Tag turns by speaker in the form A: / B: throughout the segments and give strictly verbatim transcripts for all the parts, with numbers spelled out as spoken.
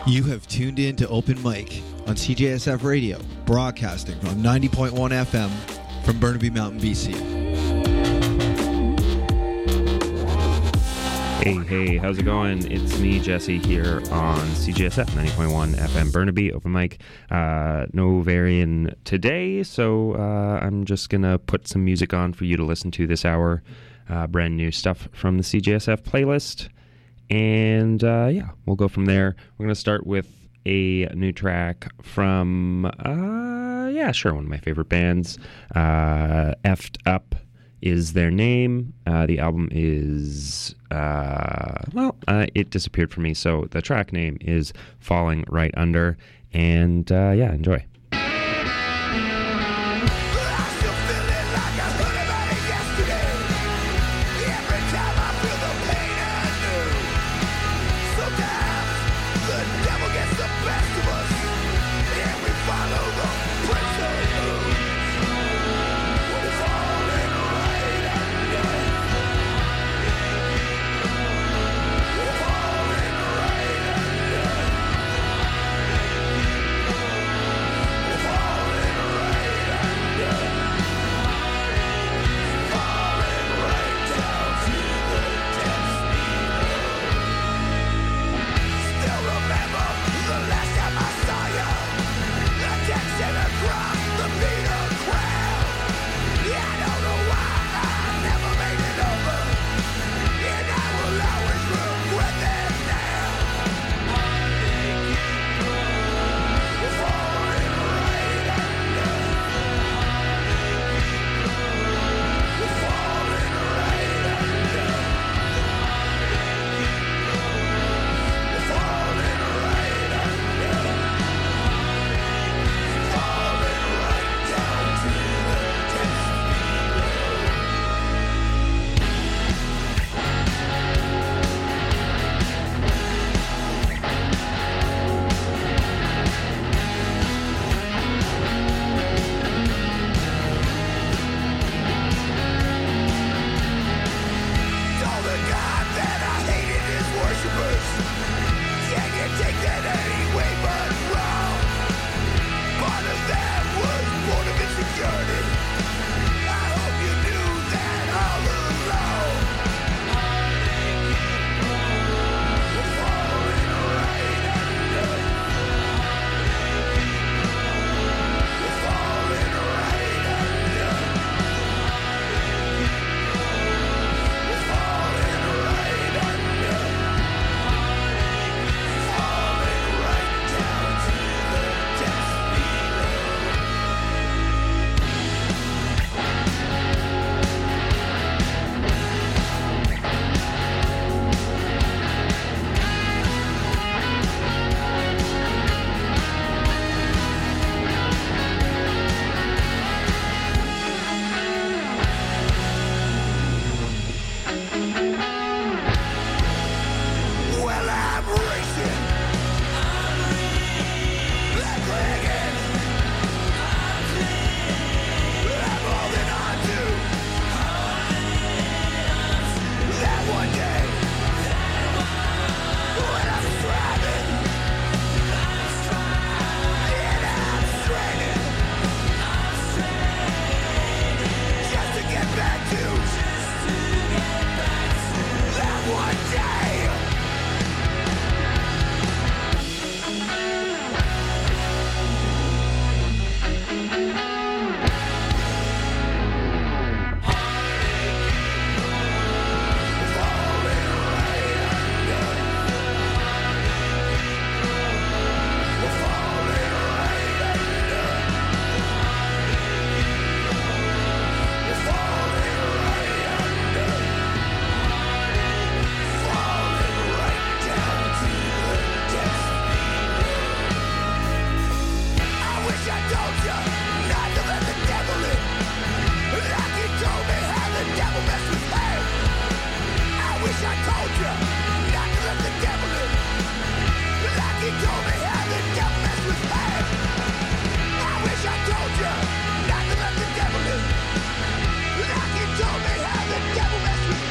A: You have tuned in to Open Mic on C J S F Radio, broadcasting from ninety point one F M from Burnaby Mountain, B C.
B: Hey, hey, how's it going? It's me, Jesse, here on C J S F ninety point one F M Burnaby, Open Mic. Uh, no Varian today, so uh, I'm just going to put some music on for you to listen to this hour. Uh, brand new stuff from the C J S F playlist. And uh, yeah, we'll go from there. We're going to start with a new track from, uh, yeah, sure, one of my favorite bands. Uh, Effed Up is their name. Uh, the album is, uh, well, uh, it disappeared from me. So the track name is Falling Right Under. And uh, yeah, enjoy.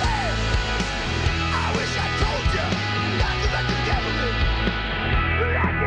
C: I wish I told you not to let the devil in.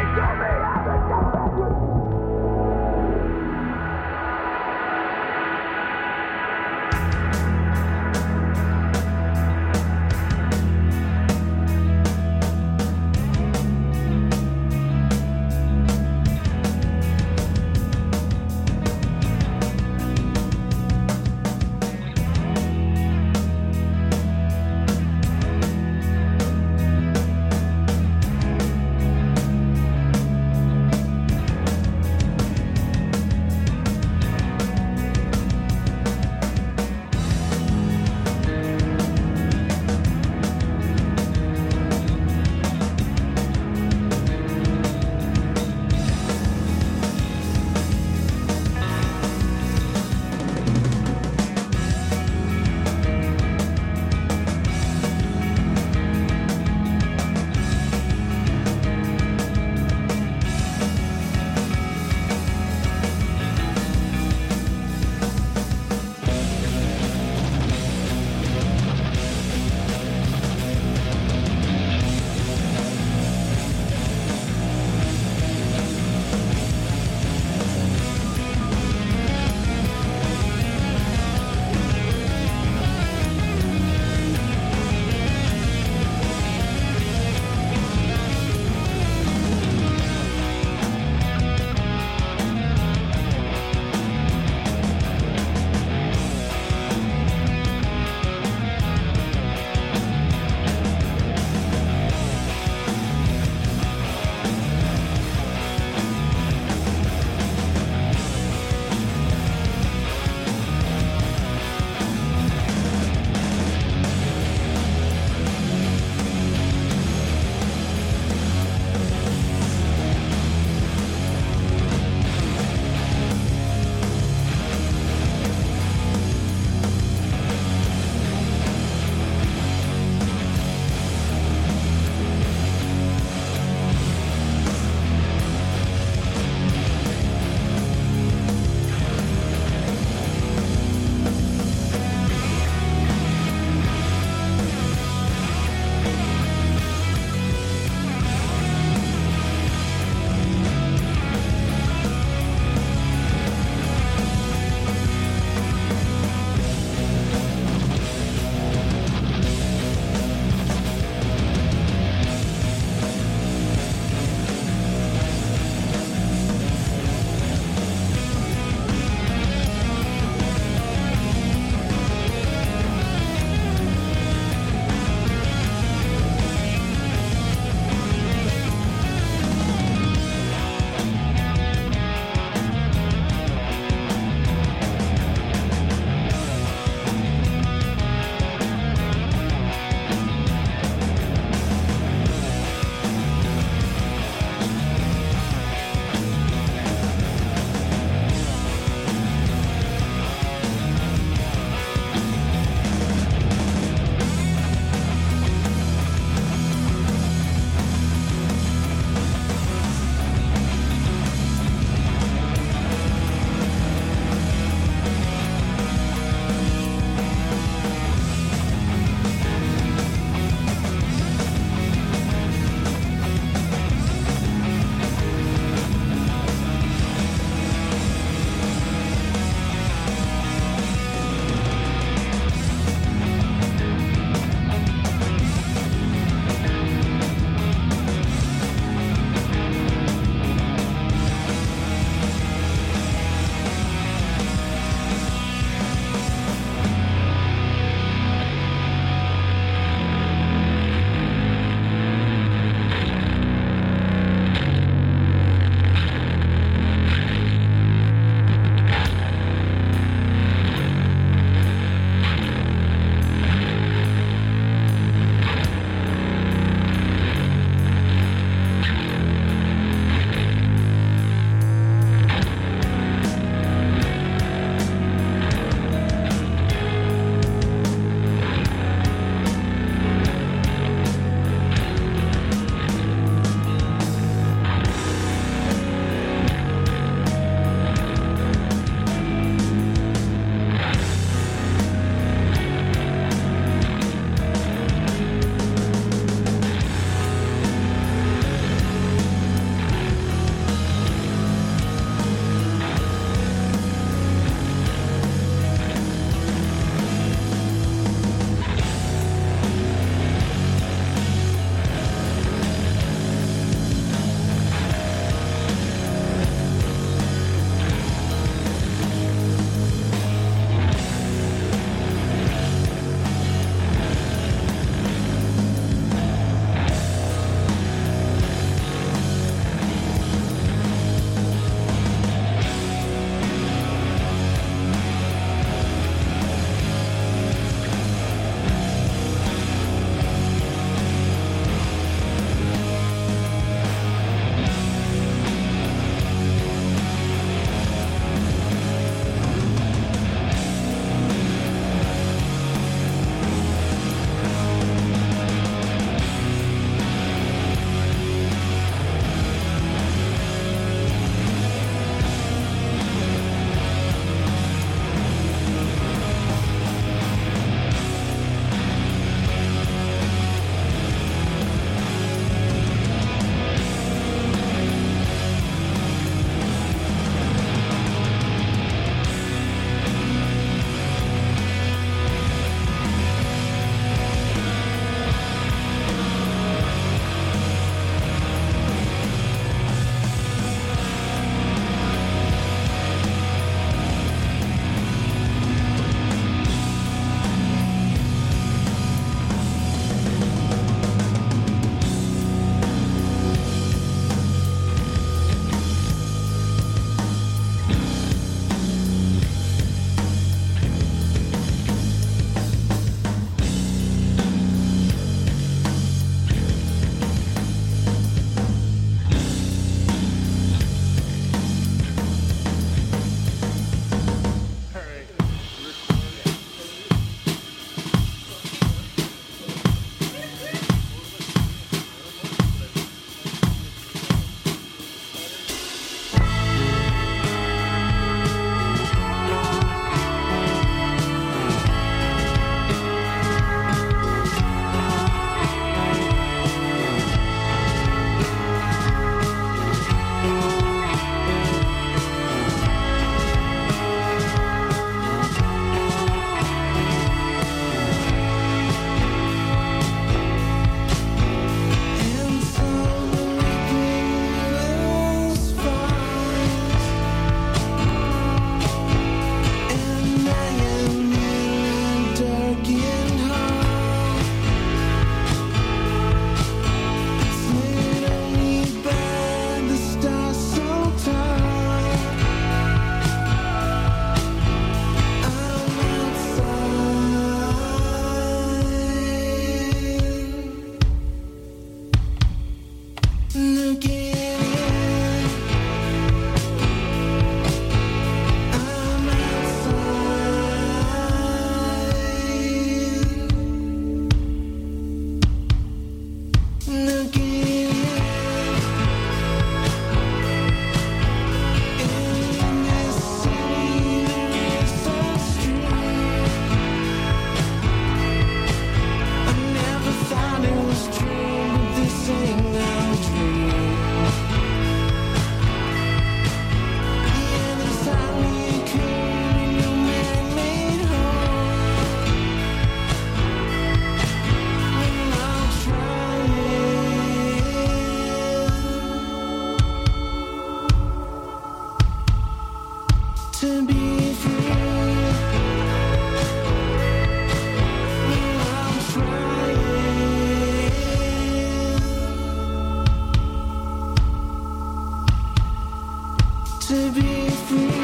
C: to be free.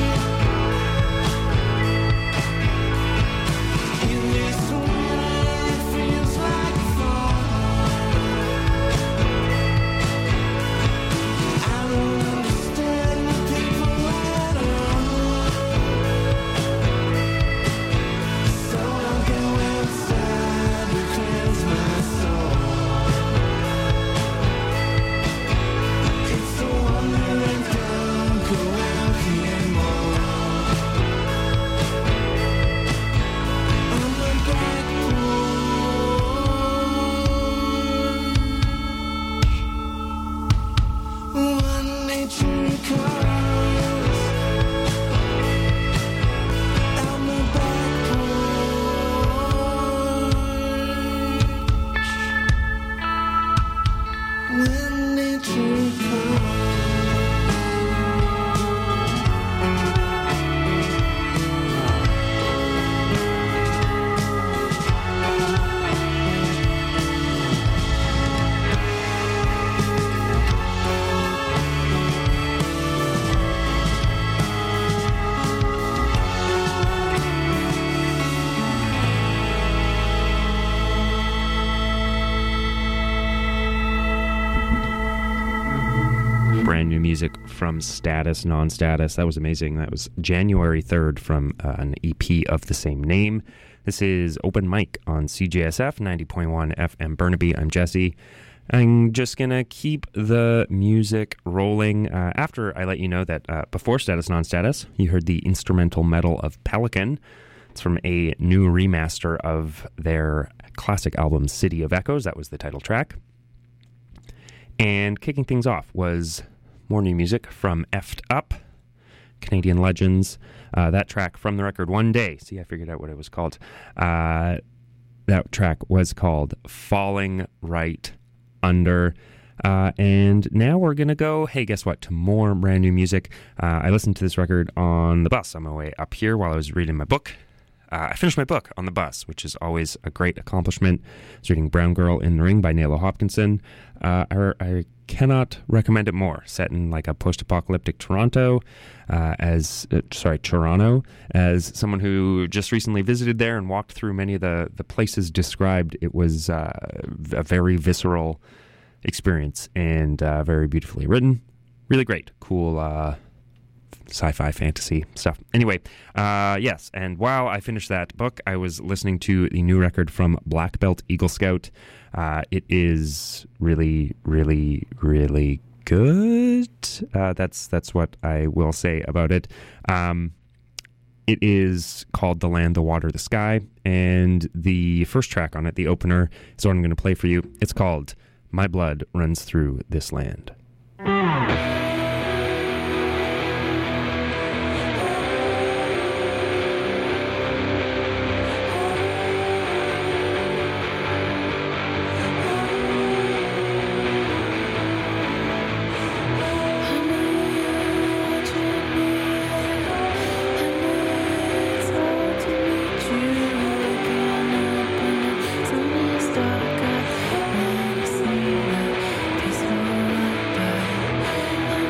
C: In this world it feels like fall. I don't understand the people at all. So I'll go outside to cleanse my soul. It's the wonder and don't go out here more. On the back porch, when nature calls. On the back porch, when nature calls.
B: Brand new music from Status Non-Status. That was amazing. That was January third from uh, an E P of the same name. This is Open Mic on C J S F ninety point one F M Burnaby. I'm Jesse. I'm just going to keep the music rolling uh, after I let you know that uh, before Status Non-Status, you heard the instrumental metal of Pelican. It's from a new remaster of their classic album City of Echoes. That was the title track. And kicking things off was more new music from Effed Up, Canadian Legends. Uh, that track from the record One Day. See, I figured out what it was called. Uh, that track was called Falling Right Under. Uh, and now we're going to go, hey, guess what, to more brand new music. Uh, I listened to this record on the bus on my way up here while I was reading my book. Uh, I finished my book on the bus, which is always a great accomplishment. I was reading Brown Girl in the Ring by Nalo Hopkinson. Uh, I, I cannot recommend it more. Set in like a post-apocalyptic Toronto, uh, as uh, sorry, Toronto, as someone who just recently visited there and walked through many of the, the places described, it was uh, a very visceral experience and uh, very beautifully written. Really great. Cool uh sci-fi fantasy stuff. Anyway, uh, yes, and while I finished that book, I was listening to the new record from Black Belt Eagle Scout. Uh, it is really, really, really good. Uh, that's that's what I will say about it. Um, it is called The Land, the Water, the Sky, and the first track on it, the opener, is what I'm going to play for you. It's called My Blood Runs Through This Land.
C: Peaceful like that.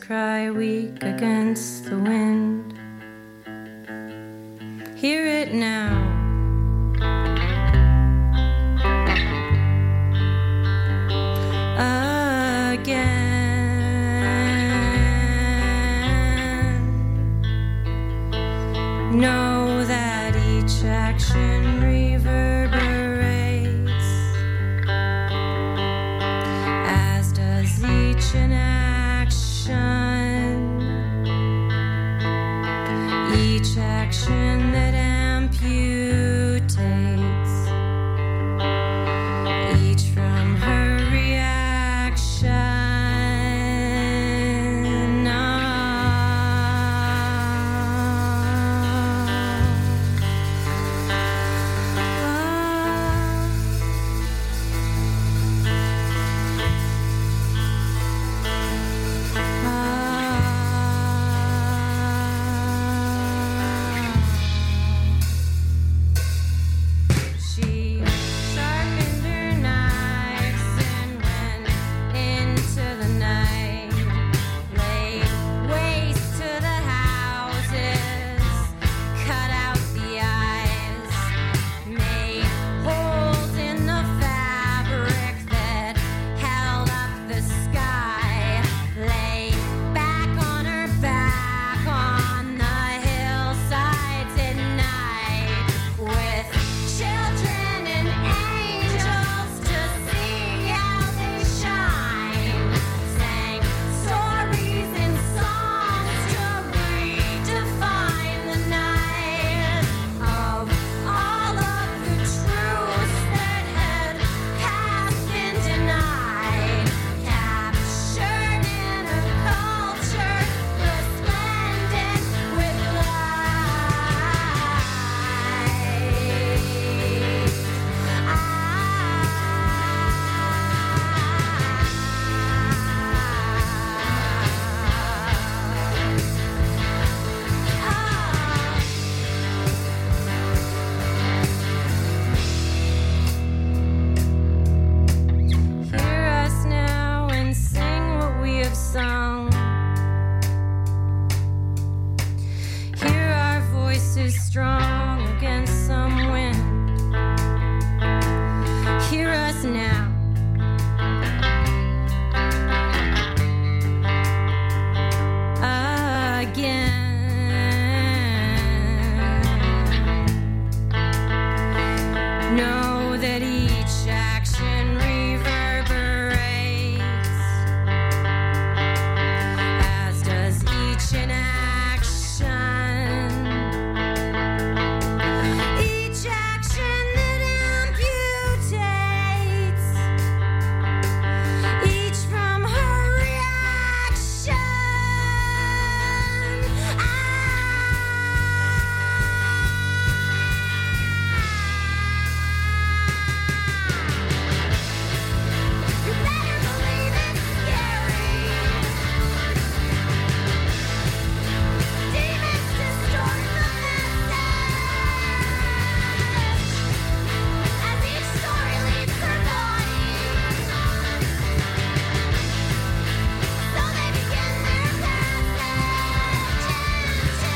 D: cry weak against the wind. Hear it now. Again. Know that each action reverberates, as does each inaction. Each action that amputates, each from her reaction. Strong.